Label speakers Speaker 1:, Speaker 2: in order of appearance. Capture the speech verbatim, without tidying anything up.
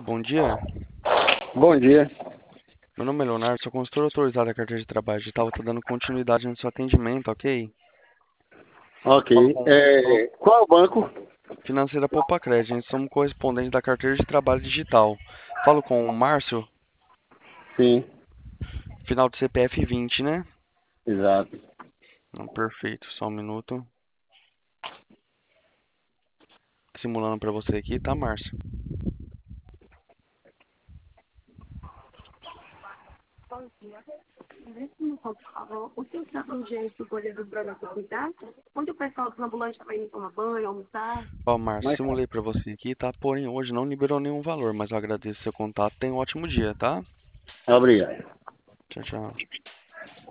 Speaker 1: bom dia.
Speaker 2: Bom dia.
Speaker 1: Meu nome é Leonardo, sou consultor autorizado da carteira de trabalho digital. Estou dando continuidade no seu atendimento, ok?
Speaker 2: Ok.
Speaker 1: Falo com falo
Speaker 2: É, qual é o banco?
Speaker 1: Financeira Poupa Crédito, a gente somos correspondente da carteira de trabalho digital. Falo com o Márcio,
Speaker 2: Sim,
Speaker 1: final do C P F vinte, né?
Speaker 2: exato.
Speaker 1: Não, perfeito, só um minuto. Simulando para você aqui, tá, Márcio?
Speaker 3: Nesse computador, o que está urgente do poder do programa de cuidar? Onde o pessoal dos ambulantes também indo tomar banho, almoçar?
Speaker 1: Ó, Márcio,
Speaker 2: Mas,
Speaker 1: simulei para você aqui, tá? Porém, hoje não liberou nenhum valor, mas eu agradeço seu contato. Tenha um ótimo dia, tá?
Speaker 2: obrigado.
Speaker 1: Tchau, tchau.